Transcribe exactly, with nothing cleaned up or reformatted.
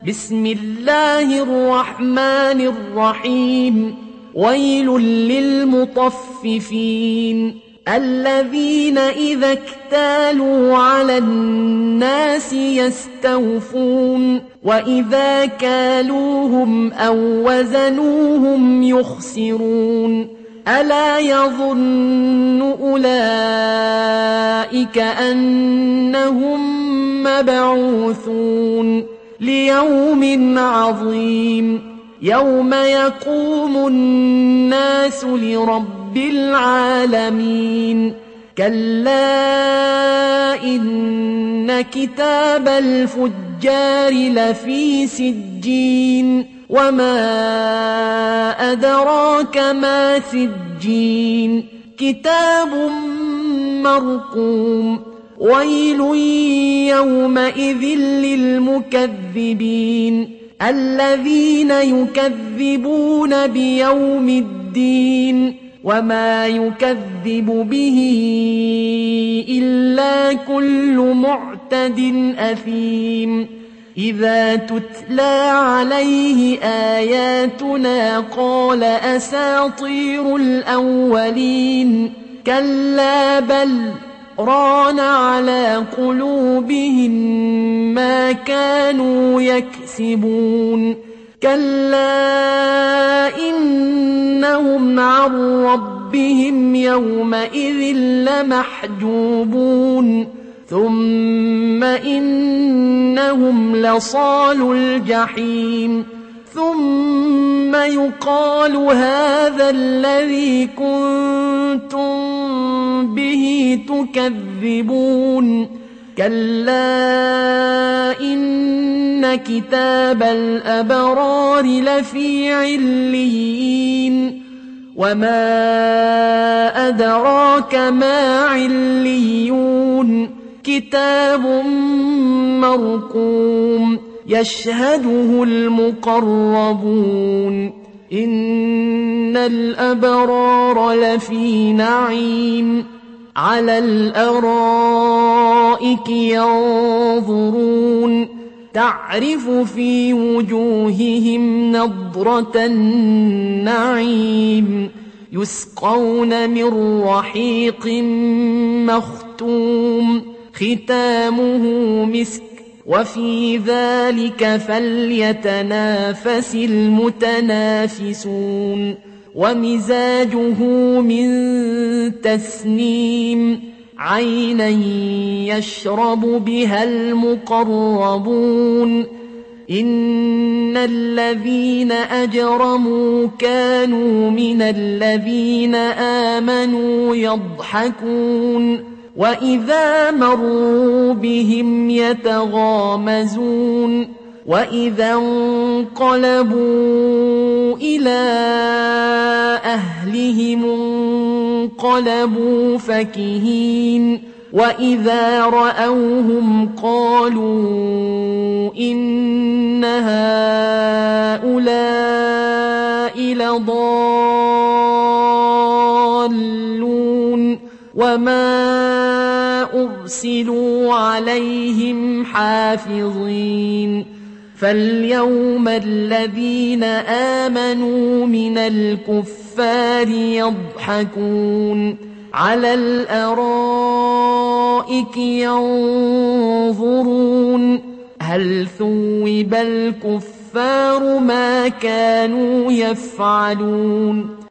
بسم الله الرحمن الرحيم ويل للمطففين الذين إذا اكتالوا على الناس يستوفون وإذا كالوهم أو وزنوهم يخسرون ألا يظن أولئك أنهم مبعوثون ليوم عظيم يوم يقوم الناس لرب العالمين كلا إن كتاب الفجار لفي سجين وما أدراك ما سجين كتاب مرقوم ويل يومئذ للمكذبين الذين يكذبون بيوم الدين وما يكذب به إلا كل معتد أثيم إذا تتلى عليه آياتنا قال أساطير الأولين كلا بل ران على قلوبهم ما كانوا يكسبون كلا إنهم عن ربهم يومئذ لمحجوبون ثم إنهم لصالو الجحيم ثم يقال هذا الذي كنتم به تكذبون كلا إن كتاب الأبرار لفي عليين وما أدراك ما عليون كتاب مرقوم يشهده المقربون إن الأبرار لفي نعيم على الأرائك ينظرون تعرف في وجوههم نضرة النعيم يسقون من رحيق مختوم ختامه مسك وفي ذلك فليتنافس المتنافسون ومزاجه من تسنيم عينا يشرب بها المقربون إن الذين أجرموا كانوا من الذين آمنوا يضحكون وإذا مروا بهم يتغامزون وإذا انقلبوا إلى أهلهم انقلبوا فكهين وإذا رأوهم قالوا إن هؤلاء لضالون وما أرسلوا عليهم حافظين فاليوم الذين آمنوا من الكفار يضحكون على الأرائك ينظرون هل ثوب الكفار ما كانوا يفعلون